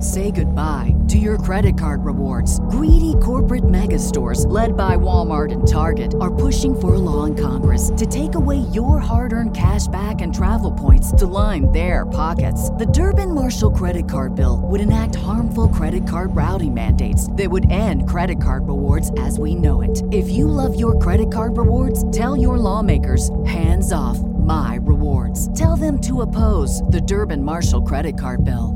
Say goodbye to your credit card rewards. Greedy corporate mega stores, led by Walmart and Target, are pushing for a law in Congress to take away your hard-earned cash back and travel points to line their pockets. The Durbin-Marshall credit card bill would enact harmful credit card routing mandates that would end credit card rewards as we know it. If you love your credit card rewards, tell your lawmakers, hands off my rewards. Tell them to oppose the Durbin-Marshall credit card bill.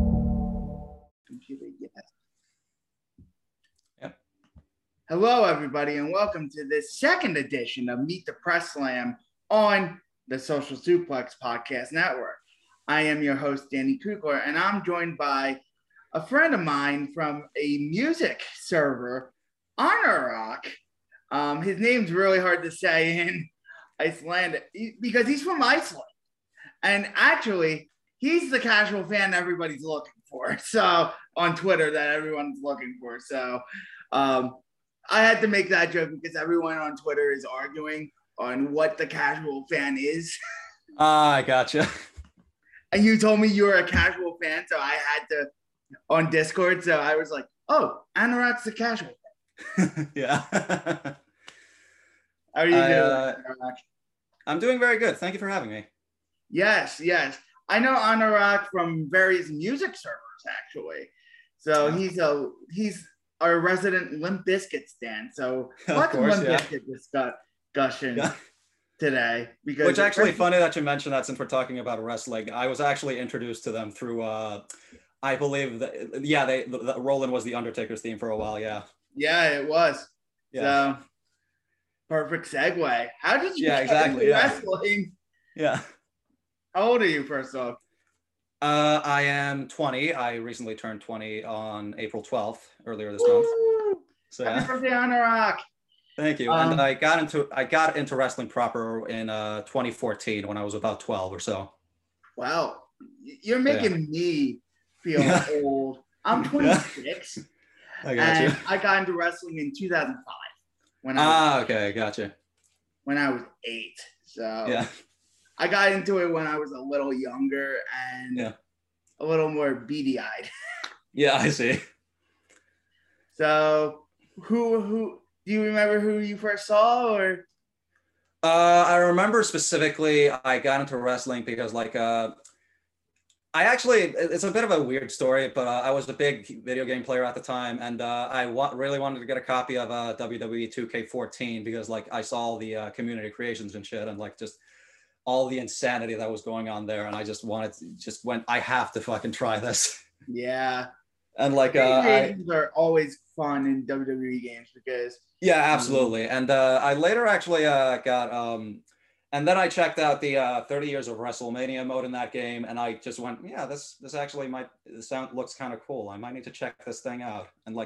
Hello, everybody, and welcome to this second edition of Meet the Press Slam on the Social Suplex Podcast Network. I am your host, Danny Kugler, and I'm joined by a friend of mine from a music server, Honorrock. His name's really hard to say in Icelandic because he's from Iceland. And actually, he's the casual fan everybody's looking for. So on Twitter that everyone's looking for. So I had to make that joke because everyone on Twitter is arguing on what the casual fan is. I gotcha. And you told me you were a casual fan, so I had to on Discord. So I was like, "Oh, Honorrock's the casual fan." Yeah. How are you doing, Honorrock? I'm doing very good. Thank you for having me. Yes. I know Honorrock from various music servers, actually. So he's our resident Limp Bizkit stan. So lots of Limp Bizkit discussion today. Which actually funny that you mentioned that since we're talking about wrestling. I was actually introduced to them through, I believe that, Roland was the Undertaker's theme for a while. Yeah. Yeah, it was. Yeah. So perfect segue. How did you get into wrestling? Yeah. How old are you, first off? I am 20. I recently turned 20 on April 12th, earlier this month. So happy birthday, Honorrock. Thank you. And I got into wrestling proper in 2014 when I was about 12 or so. Wow. You're making me feel old. I'm 26. I got you. I got into wrestling in 2005. Okay, gotcha. When I was 8. So I got into it when I was a little younger and a little more beady-eyed. Yeah, I see. So who do you remember who you first saw, or? I remember specifically I got into wrestling because it's a bit of a weird story, but I was a big video game player at the time, and I really wanted to get a copy of WWE 2K14 because I saw all the community creations and shit, and just all the insanity that was going on there, and I I have to fucking try this. Yeah. And games are always fun in WWE games because absolutely. And I later actually got and then I checked out the 30 years of WrestleMania mode in that game, and I just went, this actually looks kind of cool. I might need to check this thing out. And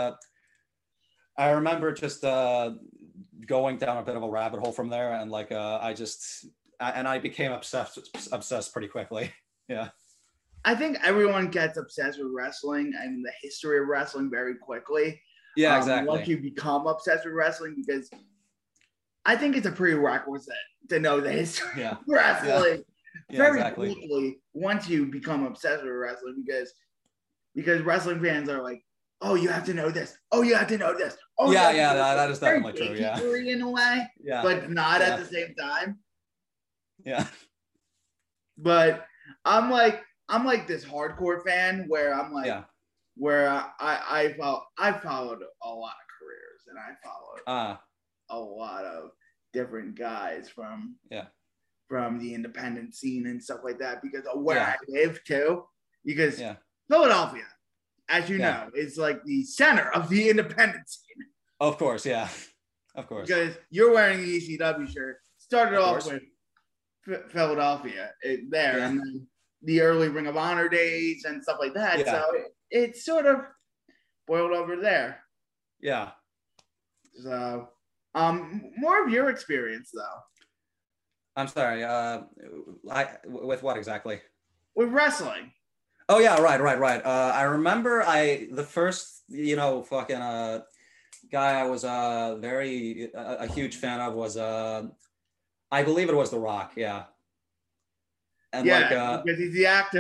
I remember just going down a bit of a rabbit hole from there, and I became obsessed pretty quickly. Yeah. I think everyone gets obsessed with wrestling and the history of wrestling very quickly. Yeah, exactly. Once you become obsessed with wrestling, because I think it's a prerequisite to know the history of wrestling very quickly once you become obsessed with wrestling, because wrestling fans are like, oh, you have to know this. Oh, you have to know this. Oh, that is definitely true. Yeah. In a way, but not at the same time. Yeah. But I'm like this hardcore fan where I'm where I followed a lot of careers, and I followed a lot of different guys from the independent scene and stuff like that because of where I live too. Because Philadelphia, as you know, is the center of the independent scene. Of course, of course. Because you're wearing the ECW shirt. Started off with Philadelphia there, and then the early Ring of Honor days and stuff like that. So it sort of boiled over there. Yeah. So, more of your experience though. I'm sorry. With what exactly? With wrestling. Oh yeah, right. I remember the first fucking guy I was a huge fan of was I believe it was The Rock. Yeah. And because he's the actor.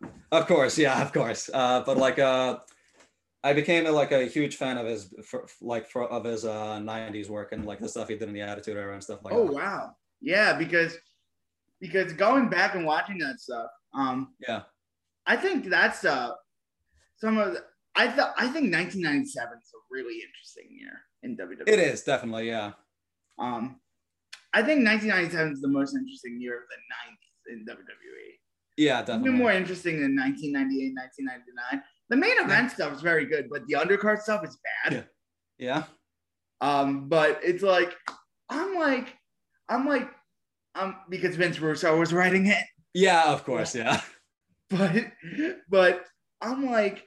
Of course, yeah, of course. But like I became like a huge fan of his of his 90s work and like the stuff he did in the Attitude Era and stuff like Oh that. wow, yeah, because going back and watching that stuff, Yeah. I think that's some of the, I think 1997 is a really interesting year in WWE. It is definitely, yeah. I think 1997 is the most interesting year of the 90s in WWE. Yeah, Even definitely. more interesting than 1998, 1999. The main event stuff is very good, but the undercard stuff is bad. Yeah. But it's like because Vince Russo was writing it. Yeah, of course, yeah. But I'm like,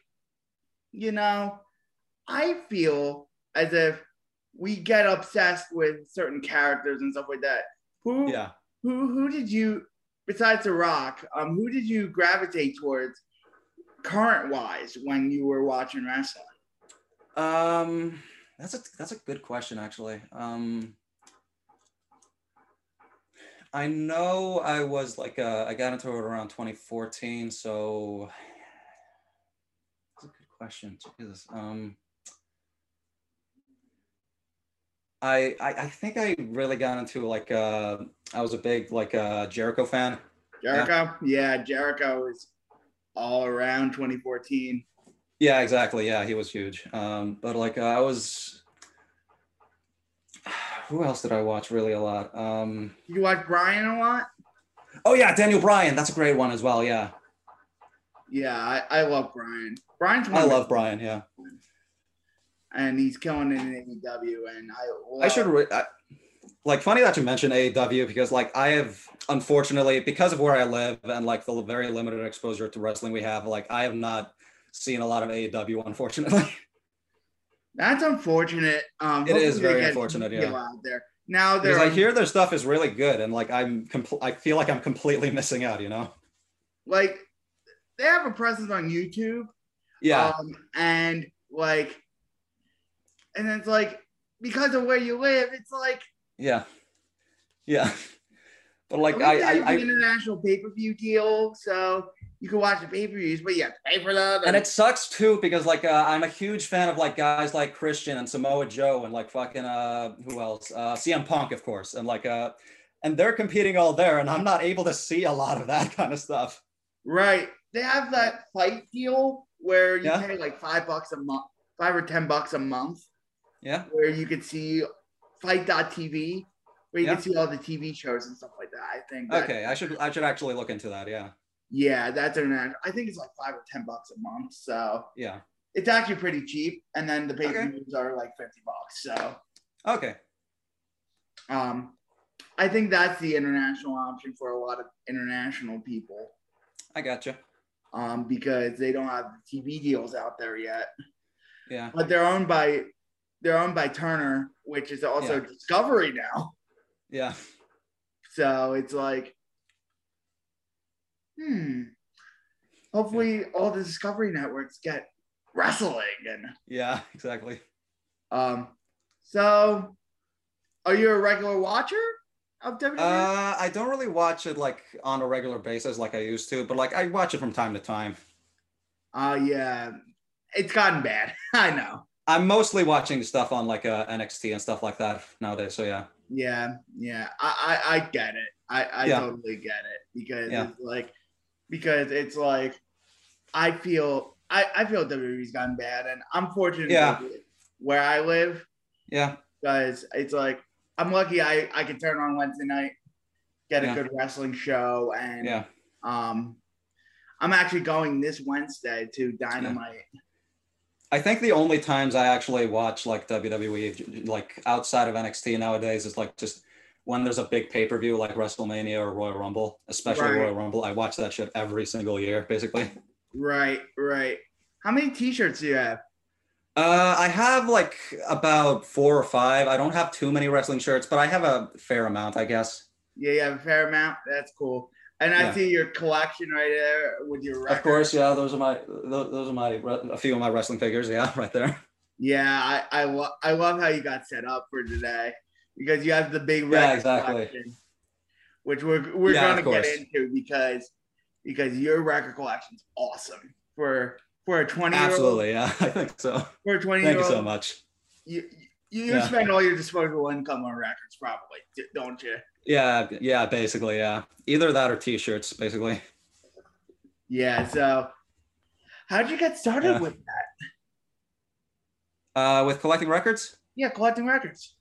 I feel as if we get obsessed with certain characters and stuff like that. Who did you, besides The Rock, who did you gravitate towards current wise when you were watching wrestling? That's a good question, actually. I know I was like I got into it around 2014, so that's a good question. Jesus. I think I really got into like I was a big like Jericho fan. Jericho? Yeah, Jericho is all around 2014. Yeah, exactly. Yeah, he was huge. But like I was who else did I watch really a lot? You watch Bryan a lot? Oh yeah, Daniel Bryan. That's a great one as well. Yeah. Yeah, I love Bryan. I love Bryan. Yeah. And he's killing it in AEW, and like funny that you mentioned AEW because like I have unfortunately because of where I live and like the very limited exposure to wrestling we have, like I have not seen a lot of AEW unfortunately. That's unfortunate. It is very unfortunate. Yeah. Out there now, because I hear their stuff is really good, and like I feel like I'm completely missing out. Like they have a presence on YouTube. Yeah. And like. And it's like, because of where you live, it's like... Yeah. But like, I international pay-per-view deal, so you can watch the pay-per-views, but you have to pay for that. And it sucks too, because like, I'm a huge fan of like guys like Christian and Samoa Joe and like fucking, who else? CM Punk, of course. And like, and they're competing all there, and I'm not able to see a lot of that kind of stuff. Right. They have that fight deal where you pay like $5 a month, $5 or $10 a month. Yeah. Where you could see Fight.tv, where you can see all the TV shows and stuff like that. I think. Okay, I should actually look into that. Yeah. Yeah, that's international. I think it's like $5 or $10 a month. So yeah, it's actually pretty cheap. And then the pay-per-views are like $50. So. Okay. I think that's the international option for a lot of international people. I gotcha. Because they don't have the TV deals out there yet. Yeah. But they're owned by Turner, which is also Discovery now. Yeah. So it's like, hopefully all the Discovery networks get wrestling. And yeah, exactly. So are you a regular watcher of WWE? I don't really watch it like on a regular basis like I used to, but like I watch it from time to time. Yeah. It's gotten bad. I know. I'm mostly watching stuff on like NXT and stuff like that nowadays. So yeah. Yeah. I get it. I totally get it because it's like I feel WWE's gotten bad, and I'm fortunate where I live. Yeah. Because it's like I'm lucky I can turn on Wednesday night, get a good wrestling show, and I'm actually going this Wednesday to Dynamite. Yeah. I think the only times I actually watch like WWE, like outside of NXT nowadays, is like just when there's a big pay-per-view like WrestleMania or Royal Rumble, especially Royal Rumble. I watch that shit every single year, basically. Right. How many t-shirts do you have? I have like about 4 or 5. I don't have too many wrestling shirts, but I have a fair amount, I guess. Yeah, you have a fair amount. That's cool. And I see your collection right there with your records. Of course, yeah. Those are a few of my wrestling figures. Yeah, right there. Yeah, I love how you got set up for today because you have the big record collection, which we're going to get into because because your record collection's awesome for a 20-year-old. Absolutely, yeah, I think so. For a 20-year-old, thank you so much. You spend all your disposable income on records, probably, don't you? Yeah, basically, yeah. Either that or T-shirts, basically. Yeah. So, how'd you get started with that? With collecting records? Yeah, collecting records.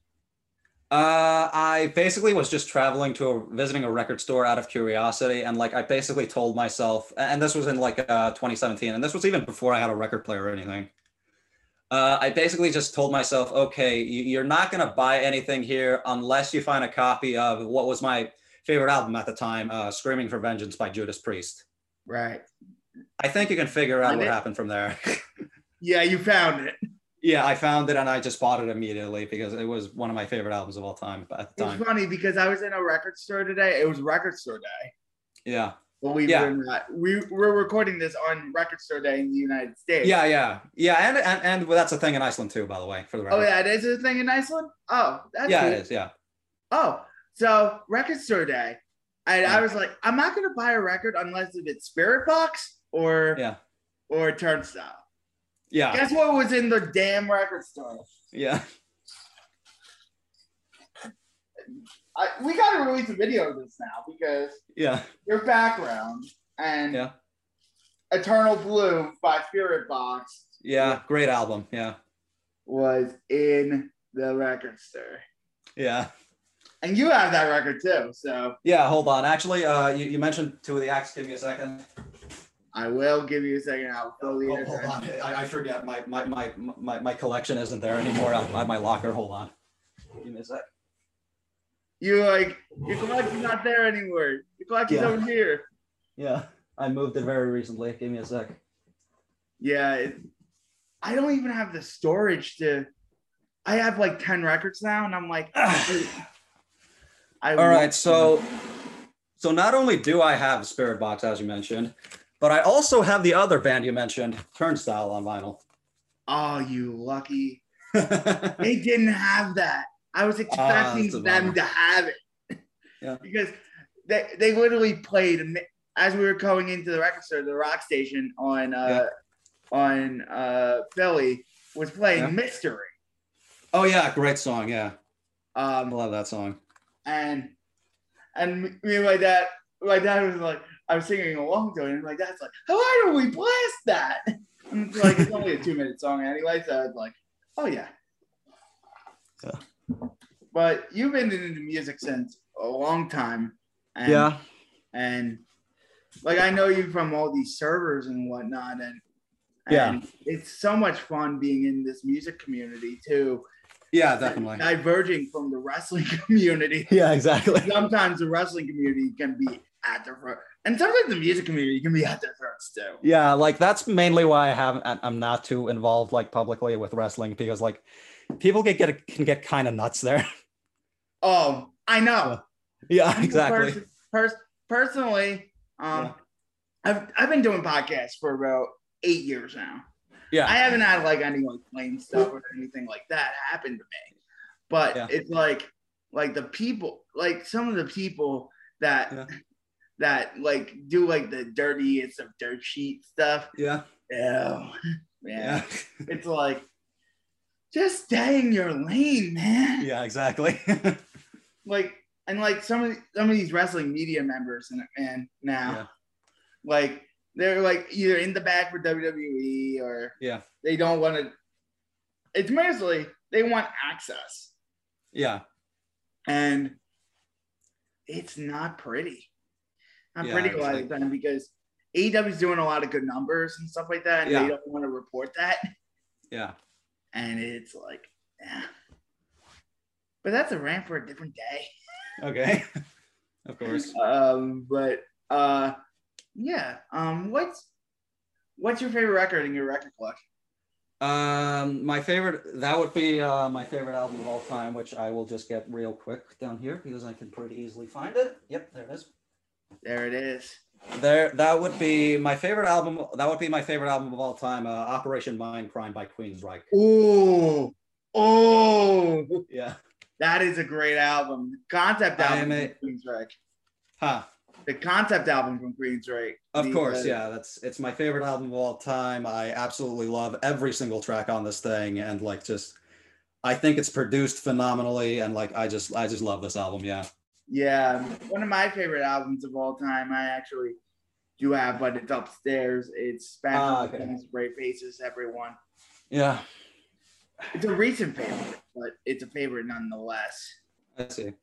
I basically was just visiting a record store out of curiosity, and like I basically told myself, and this was in like 2017, and this was even before I had a record player or anything. I basically just told myself, okay, you're not going to buy anything here unless you find a copy of what was my favorite album at the time, Screaming for Vengeance by Judas Priest. Right. I think you can figure out what happened from there. Yeah, you found it. Yeah, I found it and I just bought it immediately because it was one of my favorite albums of all time at the time. It's funny because I was in a record store today. It was record store day. Yeah. Believe it or not, we're recording this on Record Store Day in the United States. Yeah, and that's a thing in Iceland too, by the way, for the record. Oh yeah, it is a thing in Iceland. Oh, that's cool. It is. Yeah. Oh, so Record Store Day, and I was like, I'm not gonna buy a record unless it's Spiritbox or Turnstile. Yeah. Guess what was in the damn record store? Yeah. We got to release a video of this now because your background and Eternal Blue by Spiritbox. Yeah, great album. Yeah. Was in the record store. Yeah. And you have that record too, so. Yeah, hold on. Actually, you mentioned two of the acts. Give me a second. I will give you a second. I'll fill the hold on. I forget. My collection isn't there anymore at my locker. Hold on. Give me a sec. Your collection's not there anymore. Your collection's over here. Yeah, I moved it very recently. Give me a sec. Yeah, I don't even have the storage to. I have like 10 records now, and I'm like. All right, so not only do I have Spiritbox, as you mentioned, but I also have the other band you mentioned, Turnstile, on vinyl. Oh, you lucky! They didn't have that. I was expecting them to have it. Yeah. Because they literally played as we were going into the record store, the rock station on Philly was playing Mystery. Oh yeah, great song, yeah. I love that song. And me and my dad was like, I was singing along to it, and my dad's like, why don't we blast that? And it's like, it's only a 2-minute song anyway, so it's like, oh yeah. But you've been into music since a long time. And, And like, I know you from all these servers and whatnot. And it's so much fun being in this music community too. Yeah, definitely. Diverging from the wrestling community. Yeah, exactly. Sometimes the wrestling community can be at their front. And sometimes the music community can be at their throats too. Yeah, like that's mainly why I'm not too involved like publicly with wrestling, because like people can get kind of nuts there. Oh, I know. Yeah, exactly. Personally, I've been doing podcasts for about 8 years now. Yeah, I haven't had like any like plain stuff or anything like that happen to me, but it's like the people, like some of the people that like do like the dirtiest of dirt sheet stuff. Yeah. Oh, man. It's like, just stay in your lane, man. Yeah, exactly. Like, and like some of these wrestling media members and now, like they're like either in the back for WWE or they don't want to. It's mostly they want access. Yeah. And it's not pretty. Not pretty a lot of the time because AEW is doing a lot of good numbers and stuff like that, and they don't want to report that. Yeah. And it's like, but that's a rant for a different day. Okay. Of course. What's your favorite record in your record collection? My favorite, that would be my favorite album of all time, which I will just get real quick down here because I can pretty easily find it. Yep, there it is. There it is. That would be my favorite album. That would be my favorite album of all time, Operation Mindcrime by Queensryche. Oh, yeah. That is a great album. Concept album. Queensryche. Huh. The concept album from Queensryche. Of course, yeah. It's my favorite album of all time. I absolutely love every single track on this thing, and like just I think it's produced phenomenally, and like I just love this album. Yeah. Yeah, one of my favorite albums of all time. I actually do have, but it's upstairs. It's Spanish okay. Great Faces, Everyone. Yeah. It's a recent favorite, but it's a favorite nonetheless. I see.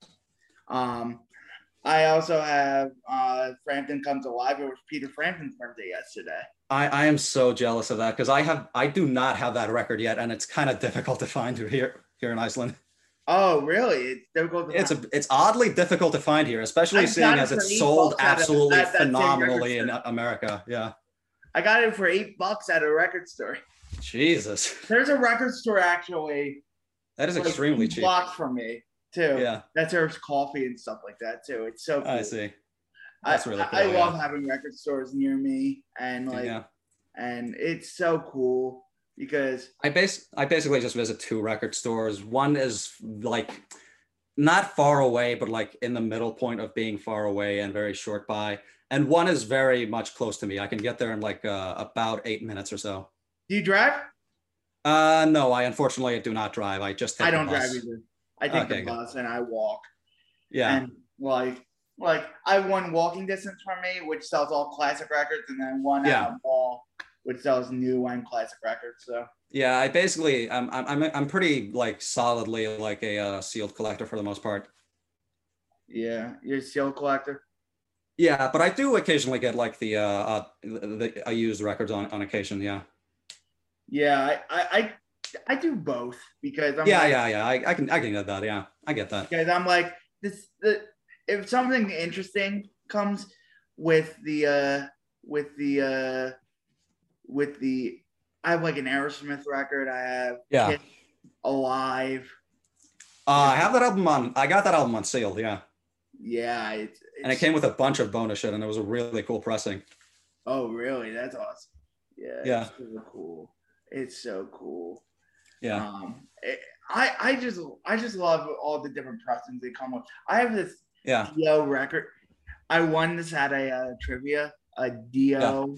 I also have Frampton Comes Alive. It was Peter Frampton's birthday yesterday. I am so jealous of that because I do not have that record yet, and it's kind of difficult to find here in Iceland. Oh, really? It's difficult to find. It's oddly difficult to find here, especially seeing as it's sold absolutely phenomenally in America. Yeah. I got it for $8 at a record store. Jesus. There's a record store actually. That is extremely cheap. Blocks from me too. Yeah. That serves coffee and stuff like that too. It's so cool. I see. That's really cool. I love having record stores near me, and and it's so cool because I basically just visit 2 record stores. One is like not far away, but like in the middle point of being far away and very short by. And one is very much close to me. I can get there in like about 8 minutes or so. Do you drive? No, I unfortunately do not drive. I just take I don't the bus. drive either. I take the bus and I walk. Yeah. And like I have one walking distance from me, which sells all classic records, and then one at a mall, which sells new and classic records. So yeah, I basically I'm pretty like solidly like a sealed collector for the most part. Yeah, you're a sealed collector. Yeah, but I do occasionally get like the used records on occasion. Yeah. Yeah, I do both because I'm I can get that. Yeah, I get that. Because I'm like if something interesting comes with the I have like an Aerosmith record. I have Kiss Alive. I have that album on. I got that album on sealed. Yeah. Yeah, and it came with a bunch of bonus shit, and it was a really cool pressing. Oh, really? That's awesome. Yeah. Yeah. It's so cool. It's so cool. Yeah. I just love all the different pressings they come with. I have this Dio record. I won this at a trivia, a Dio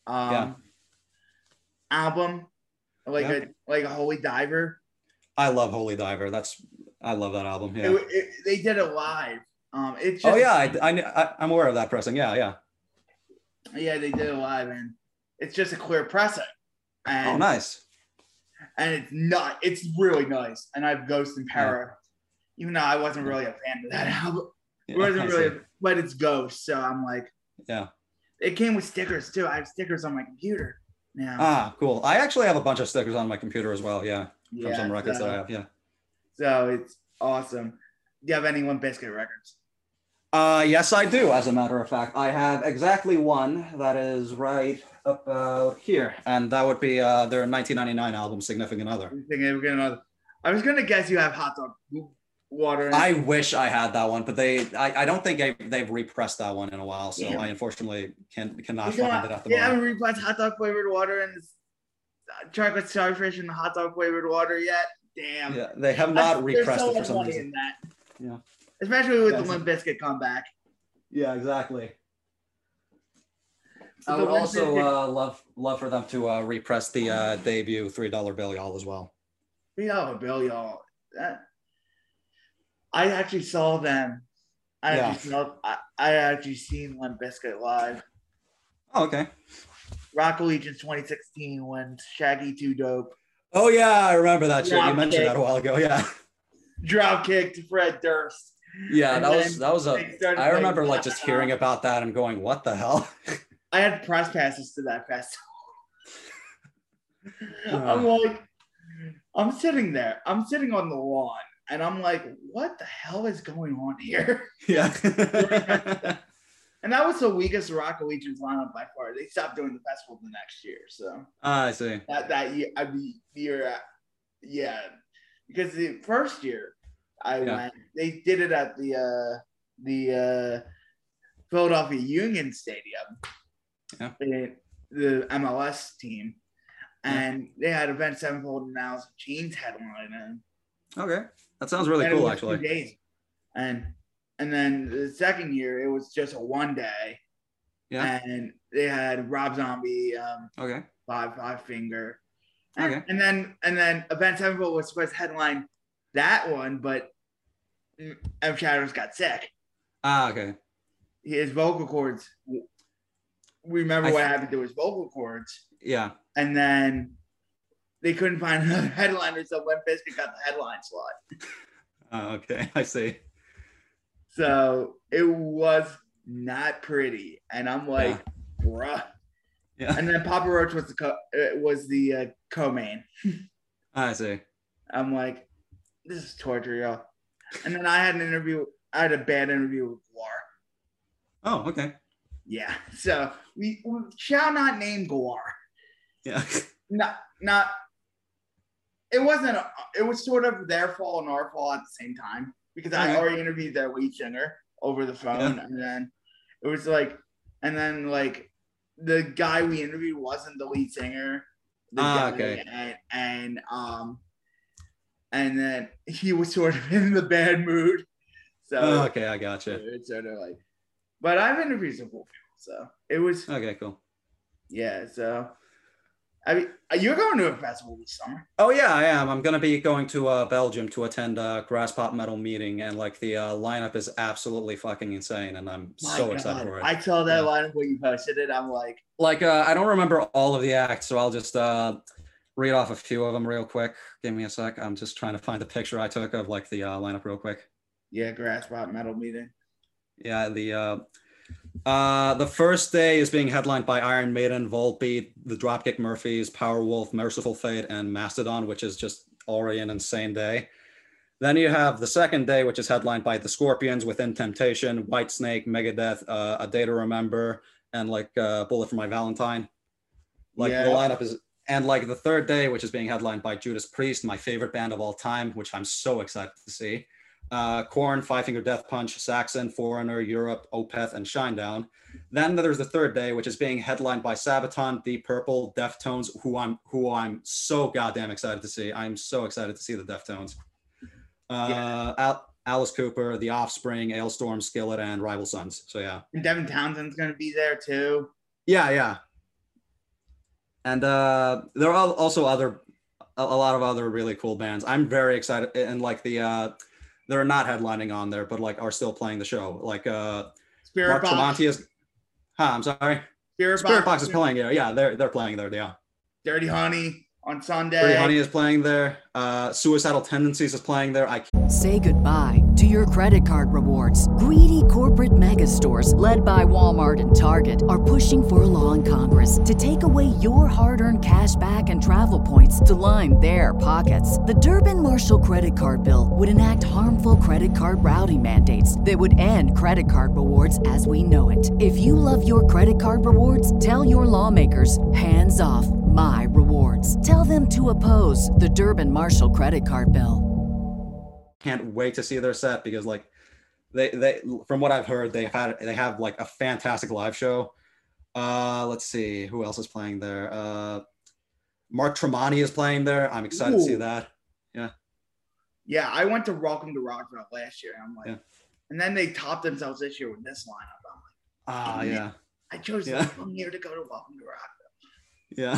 album, like a Holy Diver. I love Holy Diver. I love that album. Yeah. They did it live. It's just, I'm aware of that pressing. Yeah, they did it live, and it's just a clear pressing. And, nice. And it's really nice. And I have Ghost and Para, even though I wasn't really a fan of that album. It wasn't really, but it's Ghost, so I'm like, It came with stickers too. I have stickers on my computer now. Cool. I actually have a bunch of stickers on my computer as well. Yeah, from some records that I have. Yeah. So it's awesome. Do you have any Limp Bizkit records? Yes, I do. As a matter of fact, I have exactly one that is right about here, and that would be their 1999 album, Significant Other. I was gonna guess you have Hot Dog Water. I wish I had that one, but I don't think they've repressed that one in a while, so I unfortunately cannot find it at the moment. They haven't repressed Hot Dog Flavored Water and Chocolate Starfish and Hot Dog Flavored Water yet. Damn. Yeah, they have not repressed it for some reason. In that. Yeah. Especially with the Limp Bizkit comeback. Yeah, exactly. I would also love for them to repress the debut $3 Bill Y'all as well. $3 Bill Y'all. I actually saw them. I actually seen Limp Bizkit live. Oh, okay. Rock Allegiance 2016 when Shaggy 2 Dope. Oh yeah, I remember that shit. You mentioned that a while ago. Yeah. Drop kick to Fred Durst. Yeah, that was I remember like just hearing about that and going, what the hell? I had press passes to that festival. I'm like, I'm sitting there. I'm sitting on the lawn. And I'm like, what the hell is going on here? Yeah. And that was the weakest Rock Allegiance lineup by far. They stopped doing the festival the next year. So I see. That year, because the first year I went, they did it at the Philadelphia Union Stadium. Yeah. The MLS team, and they had Avenged Sevenfold and Alice in Chains headline. Okay, that sounds really cool, actually. 2 days, and and then the second year it was just a one day. Yeah. And they had Rob Zombie, Okay. Five Finger. Okay. And then Avenged Sevenfold was supposed to headline that one, but M Shadows got sick. Okay. His vocal cords. Remember what happened to his vocal cords? Yeah. And then they couldn't find another headliner, so Limp Bizkit got the headline slot. Okay, I see. So it was not pretty, and I'm like, bruh. Yeah. And then Papa Roach was the co-main. I see. I'm like, this is torture, y'all. And then I had a bad interview with Gwar. Oh, okay. Yeah. So we shall not name Gwar. Yeah. Not. It wasn't. It was sort of their fault and our fault at the same time because I already interviewed their lead singer over the phone, and then it was like, the guy we interviewed wasn't the lead singer. Okay. And then he was sort of in the bad mood. So okay, I gotcha. It's sort of like, but I've interviewed some cool people, so it was okay, cool. Yeah, so I mean, you're going to a festival this summer. Oh yeah, I am. I'm gonna be going to Belgium to attend a Grass Pop Metal meeting, and like the lineup is absolutely fucking insane, and I'm so excited for it. I saw that lineup when you posted it. I'm like, I don't remember all of the acts, so I'll just read off a few of them real quick. Give me a sec. I'm just trying to find the picture I took of like the lineup real quick. Yeah, Grass Pop Metal meeting. Yeah, the first day is being headlined by Iron Maiden, Volbeat, the Dropkick Murphys, Powerwolf, Merciful Fate, and Mastodon, which is just already an insane day. Then you have the second day, which is headlined by the Scorpions, Within Temptation, Whitesnake, Megadeth, A Day to Remember, and like Bullet for My Valentine. The lineup is, and like the third day, which is being headlined by Judas Priest, my favorite band of all time, which I'm so excited to see. Korn, Five Finger Death Punch, Saxon, Foreigner, Europe, Opeth, and Shinedown. Then there's the third day, which is being headlined by Sabaton, Deep Purple, Deftones, who I'm so goddamn excited to see. I'm so excited to see the Deftones. Alice Cooper, The Offspring, Ailstorm, Skillet, and Rival Sons. So yeah. And Devin Townsend's going to be there too. Yeah. And there are also a lot of other really cool bands. I'm very excited, and like they're not headlining on there, but like are still playing the show. Like Spirit Mark Box. Tremonti is. I'm sorry. Spirit Box is playing there. Yeah, they're playing there. Yeah. Dirty Honey on Sunday. Dirty Honey is playing there. Suicidal Tendencies is playing there. Say goodbye to your credit card rewards. Greedy corporate mega stores, led by Walmart and Target, are pushing for a law in Congress to take away your hard-earned cash back and travel points to line their pockets. The Durbin-Marshall credit card bill would enact harmful credit card routing mandates that would end credit card rewards as we know it. If you love your credit card rewards, tell your lawmakers, hands off my rewards. Tell them to oppose the Durbin-Marshall credit card bill. Can't wait to see their set because like they from what I've heard they have like a fantastic live show. Let's see who else is playing there. Mark Tremonti is playing there. I'm excited to see that. Yeah, I went to Welcome to Rockville last year. I'm like, and then they topped themselves this year with this lineup. I'm like, I chose to come here to go to Welcome to Rockville. Yeah.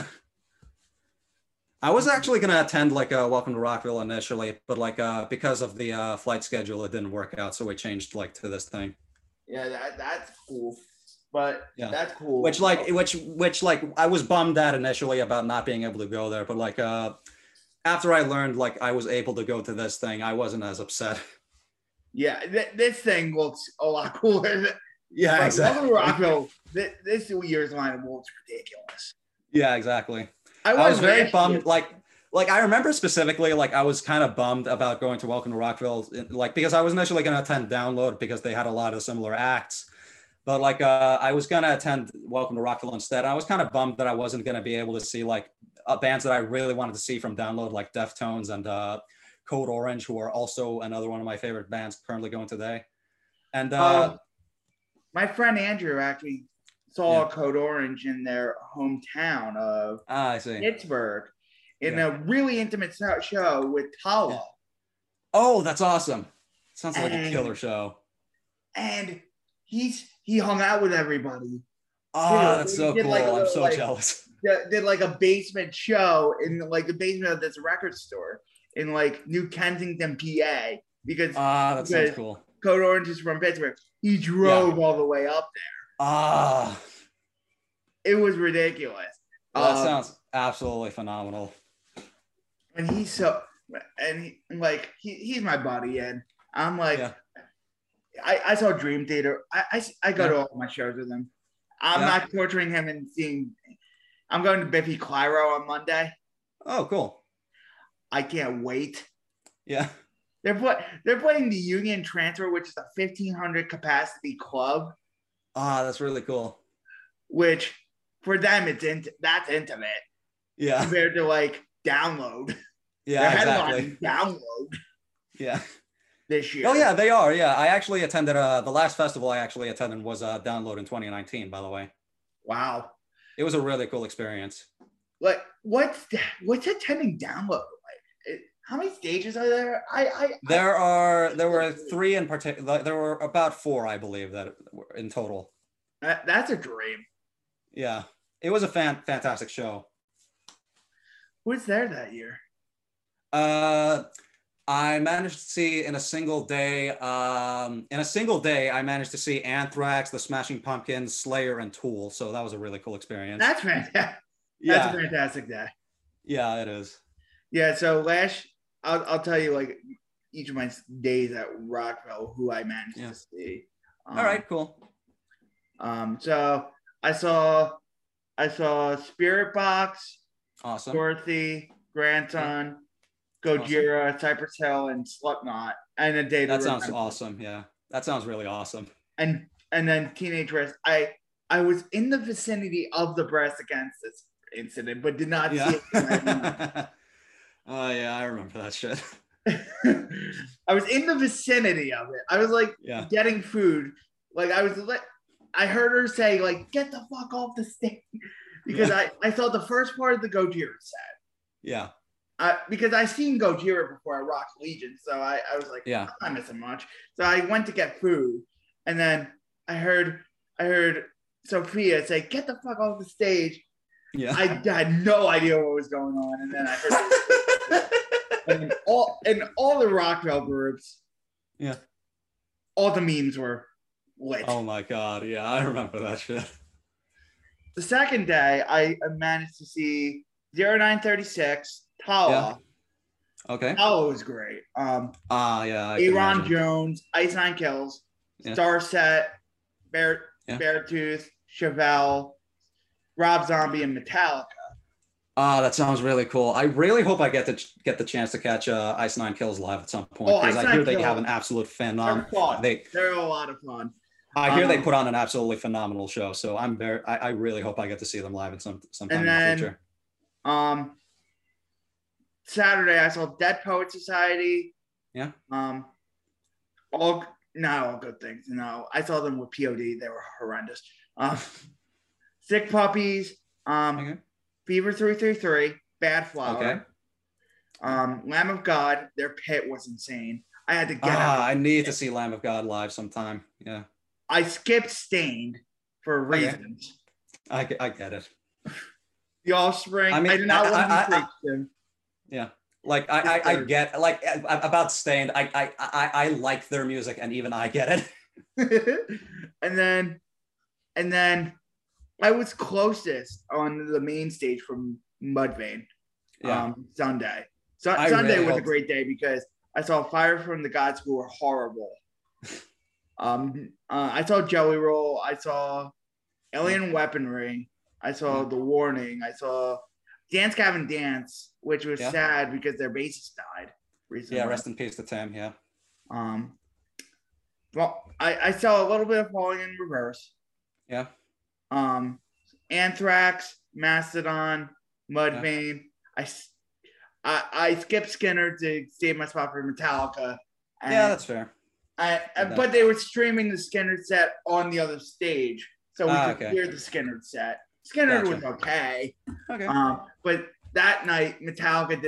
I was actually going to attend like a Welcome to Rockville initially, but like because of the flight schedule, it didn't work out. So we changed like to this thing. Yeah, that's cool. But that's cool. Which I was bummed at initially about not being able to go there. But like after I learned like I was able to go to this thing, I wasn't as upset. Yeah, this thing looks a lot cooler. Yeah, like, exactly. Welcome to Rockville, this year's lineup looks ridiculous. Yeah, exactly. I was very bummed. Like I remember specifically, like I was kind of bummed about going to Welcome to Rockville, like because I was initially going to attend Download because they had a lot of similar acts, but like I was going to attend Welcome to Rockville instead. I was kind of bummed that I wasn't going to be able to see like bands that I really wanted to see from Download, like Deftones and Code Orange, who are also another one of my favorite bands currently going today. And my friend Andrew actually saw Code Orange in their hometown of Pittsburgh in a really intimate show with Talo. Oh, that's awesome. Sounds like a killer show. and he hung out with everybody. Oh, that's so cool. Like I'm so jealous. Did like a basement show in like the basement of this record store in like New Kensington, PA, because that sounds cool. Code Orange is from Pittsburgh. He drove all the way up there. It was ridiculous. That sounds absolutely phenomenal. And he's my buddy, and I'm like, I saw Dream Theater. I go to all my shows with him. I'm not torturing him and seeing. I'm going to Biffy Clyro on Monday. Oh, cool. I can't wait. Yeah. They're playing the Union Transfer, which is a 1,500 capacity club. That's really cool. Which for them that's intimate. Yeah. Compared to like Download. Yeah, exactly. Download. Yeah. This year. Oh yeah, they are. Yeah, I actually attended the last festival I actually attended was Download in 2019. By the way. Wow. It was a really cool experience. Like, what's attending Download like? How many stages are there? There were 3 in particular. There were about 4, I believe, that were in total. That's a dream. Yeah, it was a fantastic show. Who was there that year? I managed to see in a single day. I managed to see Anthrax, The Smashing Pumpkins, Slayer, and Tool. So that was a really cool experience. That's fantastic. That's a fantastic day. Yeah, it is. Yeah. So I'll tell you like each of my days at Rockville who I managed to see. All right, cool. So I saw Spirit Box, awesome, Dorothy, Grandson, Gojira, awesome. Cypress Hill, and Slipknot, and a day. That sounds awesome. Yeah, that sounds really awesome. And then Teenage Dress. I was in the vicinity of the Breast Against this incident, but did not see it. Oh yeah, I remember that shit. I was in the vicinity of it. I was like getting food. Like I heard her say like, "Get the fuck off the stage," because I saw the first part of the Gojira set. Yeah. Because I seen Gojira before at Rock Legion, so I was like, I'm not missing much. So I went to get food, and then I heard Sophia say, "Get the fuck off the stage." Yeah. I had no idea what was going on, and then I heard all the Rockville groups. Yeah. All the memes were lit. Oh my god! Yeah, I remember that shit. The second day, I managed to see 0936. Tala. Yeah. Okay. Tala was great. Aaron Jones, Ice Nine Kills, Starset, Beartooth, Chevelle, Rob Zombie, and Metallica. That sounds really cool. I really hope I get the chance to catch Ice Nine Kills live at some point, because I hear they have an absolute phenomenal. They're a lot of fun. I hear they put on an absolutely phenomenal show, so I really hope I get to see them live at sometime in the future. Saturday I saw Dead Poet Society. Yeah. Not all good things. No, I saw them with POD. They were horrendous. Sick Puppies. Fever 333. Bad Flower. Okay. Lamb of God. Their pit was insane. I had to get out. I need to see Lamb of God live sometime. Yeah. I skipped Stained for reasons. I get it. The Offspring. I mean, I did not want to preach them. Yeah, like I get like about Stained. I like their music, and even I get it. and then I was closest on the main stage from Mudvayne. Sunday. Sunday was a great day because I saw Fire from the Gods, who were horrible. I saw Jelly Roll. I saw Alien Weaponry. I saw The Warning. I saw Dance Gavin Dance, which was sad because their bassist died recently. Yeah, rest in peace to Tim. Yeah. Well, I saw a little bit of Falling in Reverse. Yeah. Anthrax, Mastodon, Mudvayne. I skipped Skinner to save my spot for Metallica. Yeah, that's fair. But they were streaming the Skinner set on the other stage, so we could hear the Skinner set. Skinner was okay. Okay. But that night, Metallica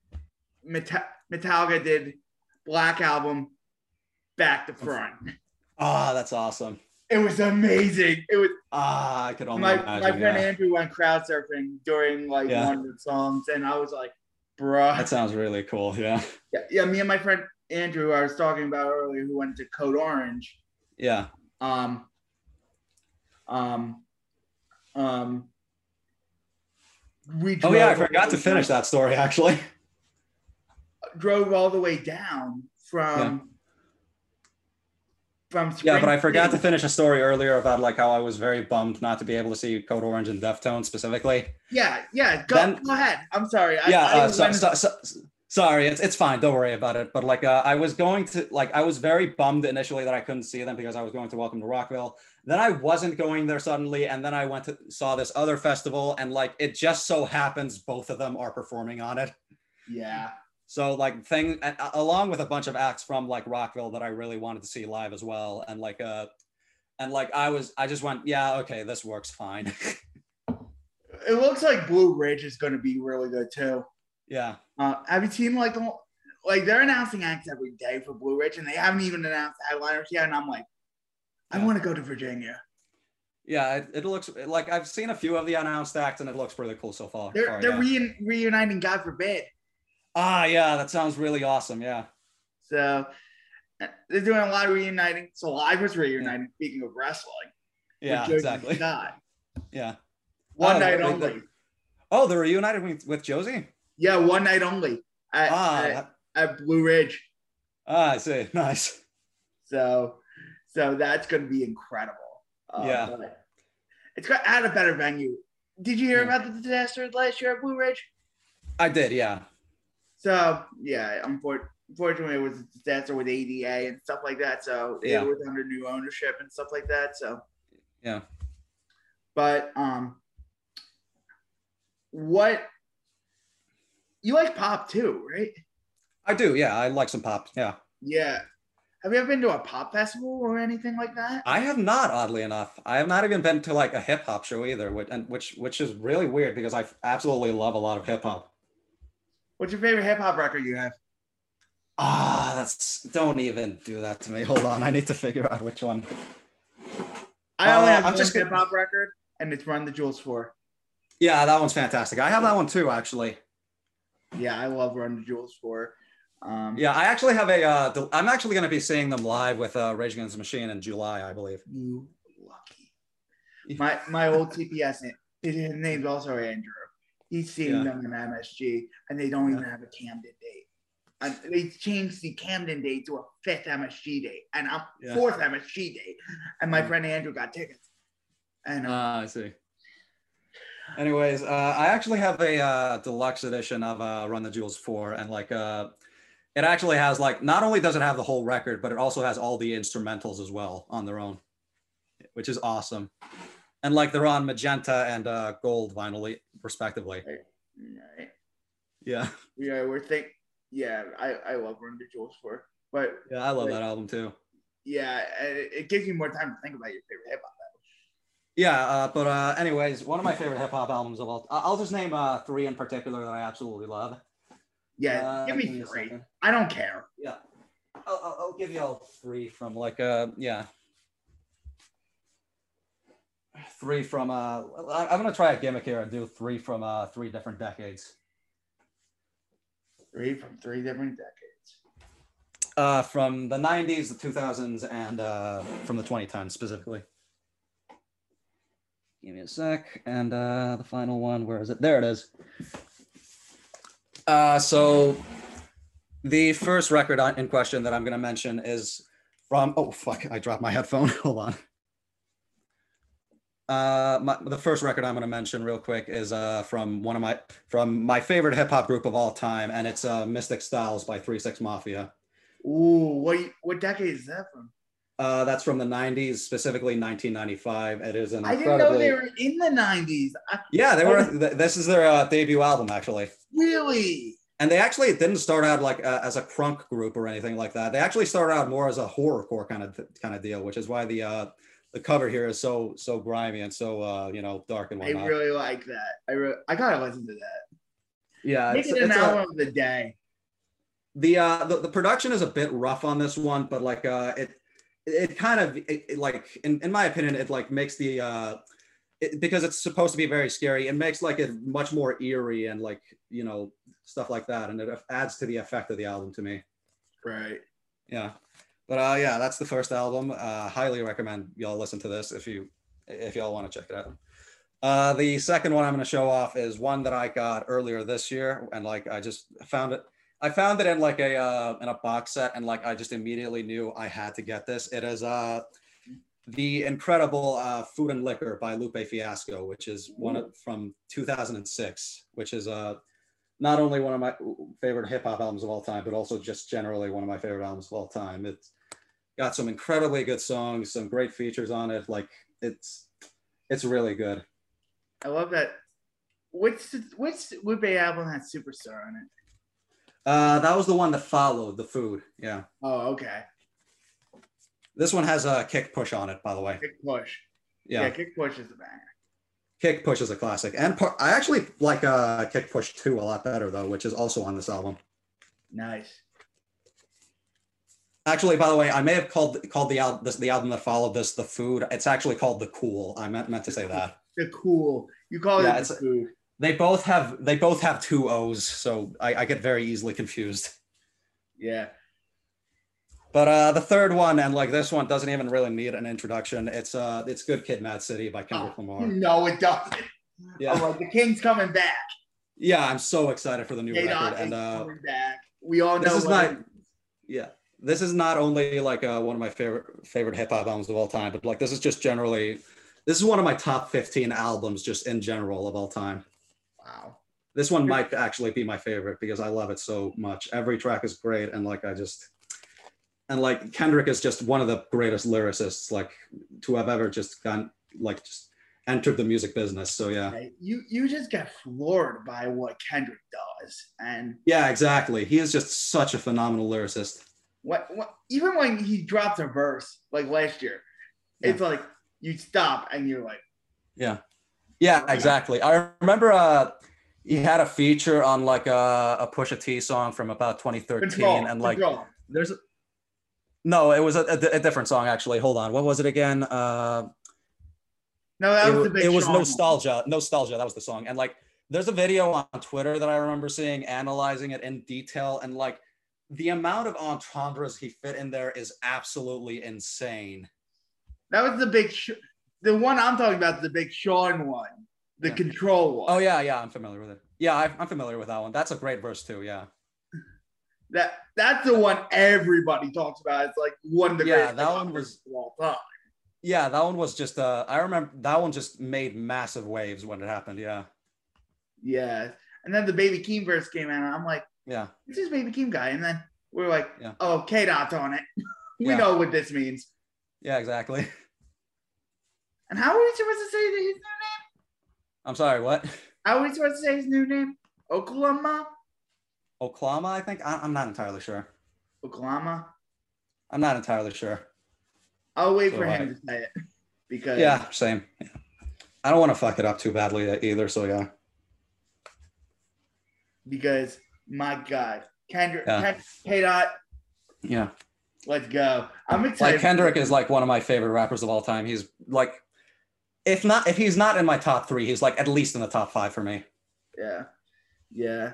did Black Album back to front. Ah, that's awesome. It was amazing. It was I could only my imagine. friend Yeah. Andrew went crowd surfing during like Yeah. one of the songs, and I was like, bruh. That sounds really cool. Yeah. Yeah, me and my friend Andrew, who I was talking about earlier, who went to Code Orange. Yeah. Um, um, we Oh yeah, I forgot to finish that story actually. Drove all the way down from Spring Yeah, but I forgot to City. finish a story earlier about like how I was very bummed not to be able to see Code Orange and Deftones specifically. Yeah. Then- Go ahead. I'm sorry. Sorry, it's fine. Don't worry about it. But like, I was very bummed initially that I couldn't see them because I was going to Welcome to Rockville. Then I wasn't going there suddenly, and then I saw this other festival, and like it just so happens both of them are performing on it. Yeah. So like along with a bunch of acts from like Rockville that I really wanted to see live as well, and I just went, yeah, okay, this works fine. It looks like Blue Ridge is going to be really good too. Yeah. Have you seen like they're announcing acts every day for Blue Ridge, and they haven't even announced headliners yet. And I'm like, I want to go to Virginia. Yeah, it looks like I've seen a few of the announced acts, and it looks pretty cool so far. They're reuniting God Forbid. Ah, yeah, that sounds really awesome. Yeah. So they're doing a lot of reuniting. So Live was reuniting. Speaking of wrestling. Yeah, exactly. Scott. Yeah. One night only. They're reunited with Josie? Yeah, one night only at Blue Ridge. I see. Nice. So that's going to be incredible. Yeah. It's got add a better venue. Did you hear about the disaster last year at Blue Ridge? I did, yeah. So yeah, unfortunately, it was a disaster with ADA and stuff like that. So it was under new ownership and stuff like that. So yeah. But what you like pop too, right? I do, yeah. I like some pop. Yeah. Yeah. Have you ever been to a pop festival or anything like that? I have not, oddly enough. I have not even been to like a hip hop show either, which is really weird because I absolutely love a lot of hip hop. What's your favorite hip hop record you have? Don't even do that to me. Hold on, I need to figure out which one. I only have one hip hop record, and it's Run the Jewels 4. Yeah, that one's fantastic. I have that one too, actually. Yeah, I love Run the Jewels 4. Yeah, I actually have I'm actually going to be seeing them live with Rage Against the Machine in July, I believe. You lucky. My old TPS, his name's also Andrew. He's seeing them in MSG, and they don't even have a Camden date. And they changed the Camden date to a 5th MSG date, and a 4th MSG date. And my friend Andrew got tickets. And I see. Anyways, I actually have a deluxe edition of Run the Jewels 4, and like it actually has like, not only does it have the whole record, but it also has all the instrumentals as well on their own, which is awesome. And like they're on magenta and gold vinyl respectively. Right. Yeah. Yeah, I love Run the Jewels 4. But yeah, I love that album too. Yeah, it gives you more time to think about your favorite hip hop album. Yeah, but anyways, one of my favorite hip hop albums of all. I'll just name 3 in particular that I absolutely love. Yeah, give me 3. I don't care. Yeah, I'll give you all 3 from like 3 from I'm gonna try a gimmick here and do 3 from 3 different decades. 3 from 3 different decades. From the 90s, the 2000s, and from the 2010s specifically. Give me a sec. And the final one, where is it? There it is. So the first record in question that I'm going to mention is from, oh, fuck, I dropped my headphone. Hold on. The first record I'm going to mention real quick is from my favorite hip hop group of all time, and it's Mystic Styles by 3 6 Mafia. Ooh, what decade is that from? That's from the 90s, specifically 1995. It is an I didn't know they were in the 90s. Yeah, they were. This is their debut album, actually. Really? And they actually didn't start out like as a crunk group or anything like that. They actually started out more as a horrorcore kind of deal, which is why the cover here is so grimy and so dark and whatnot. I really like that. I gotta listen to that. Yeah, Make it an album of the day. The production is a bit rough on this one, but like it kind of like in my opinion, it like makes the because it's supposed to be very scary, it makes like it much more eerie and like, you know, stuff like that, and it adds to the effect of the album to me. Right. Yeah. But yeah, that's the first album. Highly recommend y'all listen to this if y'all want to check it out. The second one I'm going to show off is one that I got earlier this year, and like I just found it. I found it in like in a box set, and like I just immediately knew I had to get this. It is the incredible Food and Liquor by Lupe Fiasco, which is from 2006, which is not only one of my favorite hip hop albums of all time, but also just generally one of my favorite albums of all time. It's got some incredibly good songs, some great features on it. Like it's really good. I love that. Which Lupe album has Superstar on it? That was the one that followed the Food. Yeah. Oh, okay. This one has a Kick Push on it, by the way. Kick Push. Yeah, Kick Push is a banger. Kick Push is a classic, and I actually like Kick Push 2 a lot better though, which is also on this album. Nice. Actually, by the way, I may have called the album that followed this the Food. It's actually called the Cool. I meant to say that. The Cool. You call it the Food. They both have two O's, so I get very easily confused. Yeah. But the third one, and like this one doesn't even really need an introduction. It's Good Kid, Mad City by Kendrick Lamar. No, it doesn't. Yeah. Oh, like the King's coming back. Yeah, I'm so excited for the new record. And coming back. We all know this is not only like one of my favorite hip hop albums of all time, but like this is one of my top 15 albums just in general of all time. Wow. This one might actually be my favorite because I love it so much. Every track is great, and like Kendrick is just one of the greatest lyricists like to have ever just entered the music business. So yeah. You just get floored by what Kendrick does. And yeah, exactly. He is just such a phenomenal lyricist. What even when he drops a verse like last year, it's like you stop and you're like, yeah, exactly. I remember he had a feature on like a Pusha T song from about 2013, and like no, it was a different song actually. Hold on, what was it again? No, that was the big. It was Nostalgia. That was the song, and like there's a video on Twitter that I remember seeing analyzing it in detail, and like the amount of entendres he fit in there is absolutely insane. That was the big. The one I'm talking about is the Big Sean one, the Control one. Oh yeah, I'm familiar with it. Yeah, I'm familiar with that one. That's a great verse too. Yeah. That's the one everybody talks about. It's like one of the greatest. That one was of all time. Yeah, that one was just. I remember that one just made massive waves when it happened. Yeah. Yeah, and then the Baby Keem verse came out, and I'm like, yeah, this is Baby Keem guy, and then we're like, oh, K-Dot's on it. We know what this means. Yeah, exactly. And how are we supposed to say his new name? I'm sorry, what? How are we supposed to say his new name? Oklahoma, I think. I'm not entirely sure. Oklahoma? I'm not entirely sure. I'll wait for him to say it. Because yeah, same. Yeah. I don't want to fuck it up too badly either, so yeah. Because, my God. K-Dot. Yeah. Let's go. I'm excited. Like Kendrick is like one of my favorite rappers of all time. He's like, if he's not in my top 3, he's like at least in the top 5 for me. Yeah. Yeah.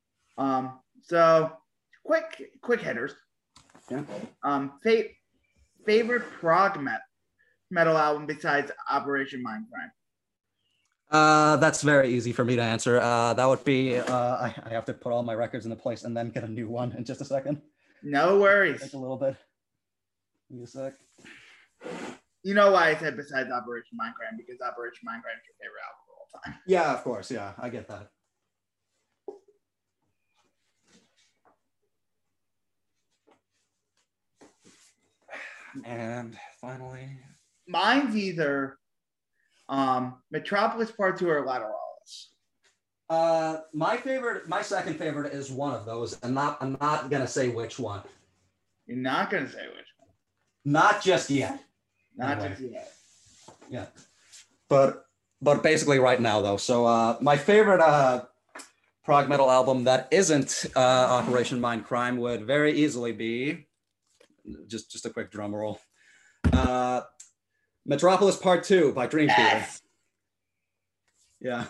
So quick hitters. Yeah. Favorite prog metal album besides Operation Mindcrime? That's very easy for me to answer. That would be I have to put all my records into place and then get a new one in just a second. No worries. Take a little bit. Give me a sec. You know why I said besides Operation Mindcrime? Because Operation Mindcrime is your favorite album of all time. Yeah, of course. Yeah, I get that. And finally, mine's either Metropolis Part 2 or Lateralus. My second favorite is one of those, and I'm not gonna say which one. You're not gonna say which one. Not just yet. Not just yet. Yeah. But basically right now though. So my favorite prog metal album that isn't Operation Mindcrime would very easily be just a quick drum roll. Metropolis Part 2 by Dream Theater. Yes. Yeah.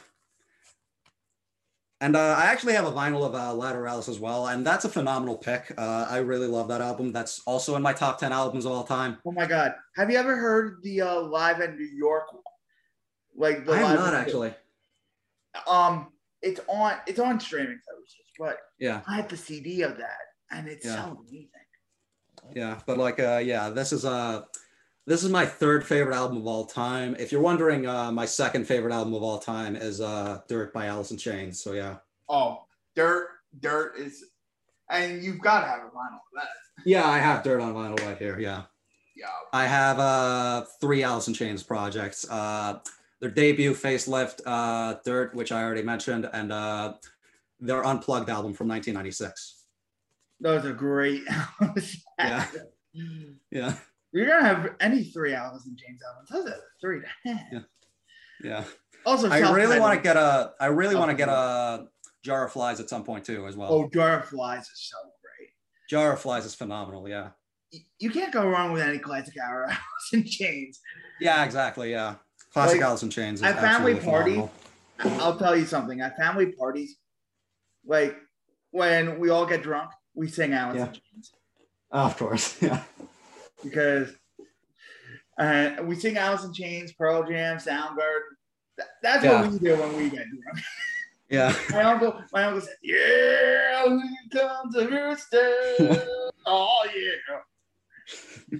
And I actually have a vinyl of Lateralis as well, and that's a phenomenal pick. I really love that album. That's also in my top 10 albums of all time. Oh my God. Have you ever heard the Live at New York? Like the I have live not actually. It's on streaming services, but Yeah. I have the CD of that, and it's so amazing. Yeah, but like, this is my third favorite album of all time. If you're wondering, my second favorite album of all time is Dirt by Alice in Chains. So yeah. Oh, Dirt is, and you've got to have a vinyl of that. Yeah, I have Dirt on vinyl right here. Yeah. Yeah. I have 3 Alice in Chains projects. Their debut facelift, Dirt, which I already mentioned, and their Unplugged album from 1996. Those are great albums. Yeah. Yeah. You're gonna have any 3 Alice in Chains albums. Those are 3 to 10. Yeah. Yeah. Also, I really want to get a Jar of Flies at some point too, as well. Oh, Jar of Flies is so great. Jar of Flies is phenomenal. Yeah. You can't go wrong with any classic Alice in Chains. Yeah, exactly. Yeah. Classic Alice in Chains. Is at family parties, I'll tell you something. At family parties, like when we all get drunk, we sing Alice in Chains. Oh, of course. Yeah. Because we sing Alice in Chains, Pearl Jam, Soundgarden. That's what we do when we get drunk. Yeah. My uncle said, "Yeah, here comes the rooster." Oh yeah.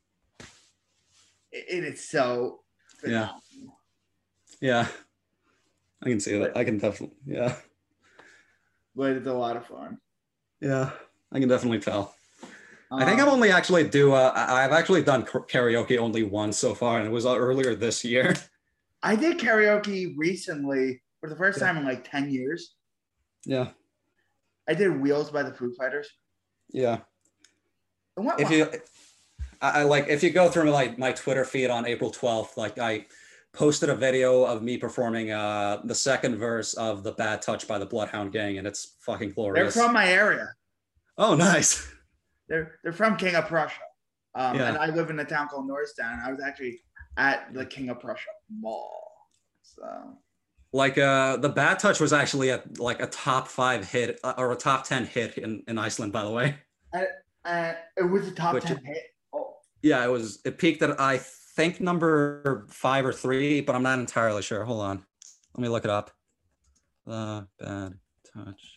It is so phenomenal. Yeah. I can see that. I can definitely. Yeah. But it's a lot of fun. Yeah, I can definitely tell. I think I've only actually I've actually done karaoke only once so far, and it was earlier this year. I did karaoke recently for the first time in like 10 years. Yeah. I did Wheels by the Foo Fighters. Yeah. If you go through like my Twitter feed on April 12th, like I posted a video of me performing the second verse of The Bad Touch by the Bloodhound Gang, and it's fucking glorious. They're from my area. Oh, nice. They're from King of Prussia. And I live in a town called Norristown. I was actually at the King of Prussia Mall. So like The Bad Touch was actually a top 5 hit or a top 10 hit in Iceland, by the way. It was a top 10 hit. Oh. Yeah, it peaked at I think number 5 or 3, but I'm not entirely sure. Hold on. Let me look it up. The Bad Touch.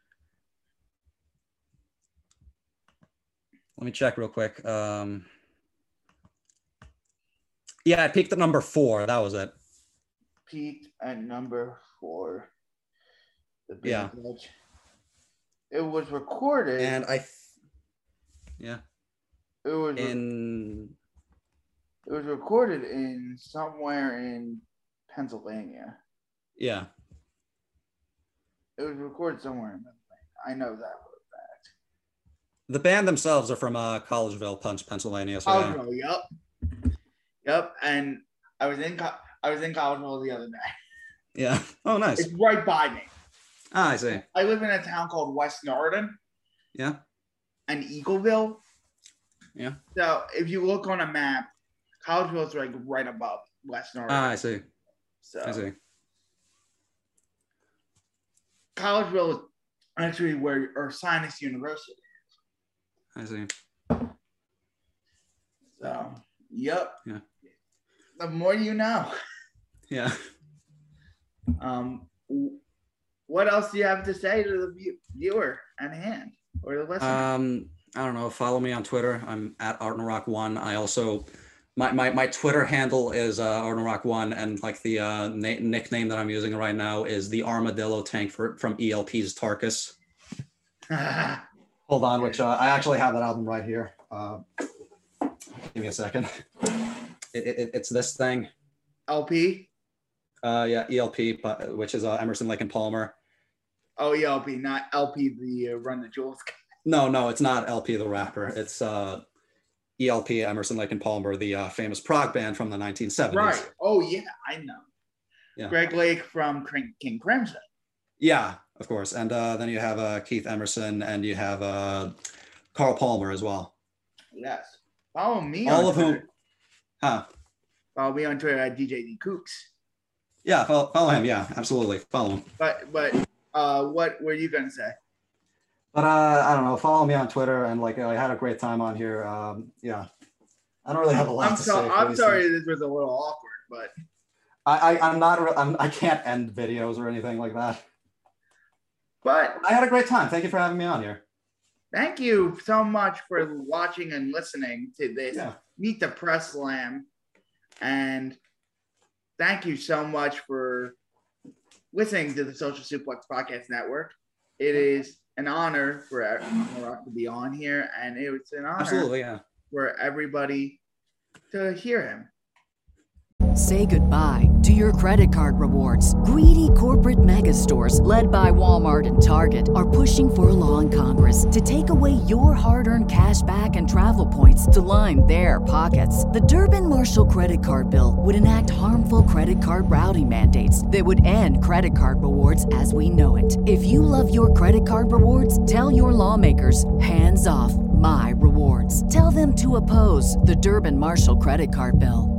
Let me check real quick. Yeah, it peaked at number 4. That was it. Peaked at number 4. The Bad Touch. It was recorded. And It was recorded in somewhere in Pennsylvania. Yeah. It was recorded somewhere in Pennsylvania. I know that for a fact. The band themselves are from Collegeville, Pennsylvania. So Collegeville, yep. And I was in Collegeville the other day. Yeah. Oh, nice. It's right by me. Ah, I see. I live in a town called West Norriton. Yeah. And Eagleville. Yeah. So if you look on a map, Collegeville is like right above West Norriton. Ah, I see. So I see. Collegeville is actually where Ursinus University is. I see. So, yep. Yeah. The more you know. Yeah. What else do you have to say to the viewer at hand or the listener? I don't know. Follow me on Twitter. I'm at ArtNarock1. I also my Twitter handle is ArtNarock1, and like the nickname that I'm using right now is the Armadillo Tank from ELP's Tarkus. Hold on, which I actually have that album right here. Give me a second. It's this thing. LP? Yeah, ELP, which is Emerson, Lake and Palmer. Oh, ELP, not LP, the Run the Jewels guy. No, it's not LP the rapper. It's ELP, Emerson, Lake and Palmer, the famous prog band from the 1970s. Right. Oh, yeah, I know. Yeah. Greg Lake from King Crimson. Yeah, of course. And then you have Keith Emerson, and you have Carl Palmer as well. Yes. Follow me. All of whom Huh. Follow me on Twitter at DJD Kooks. Yeah, follow him. Yeah, absolutely. Follow him. But what were you gonna say? But I don't know. Follow me on Twitter, and like I had a great time on here. Yeah, I don't really have a lot to say. I'm sorry this was a little awkward, but I can't end videos or anything like that. But I had a great time. Thank you for having me on here. Thank you so much for watching and listening to this Meet the Press Slam, and thank you so much for listening to the Social Suplex Podcast Network. It is an honor for us to be on here, and it was an honor for everybody to hear him. Say goodbye to your credit card rewards. Greedy corporate mega stores, led by Walmart and Target, are pushing for a law in Congress to take away your hard-earned cash back and travel points to line their pockets. The Durbin-Marshall credit card bill would enact harmful credit card routing mandates that would end credit card rewards as we know it. If you love your credit card rewards, tell your lawmakers, hands off my rewards. Tell them to oppose the Durbin-Marshall credit card bill.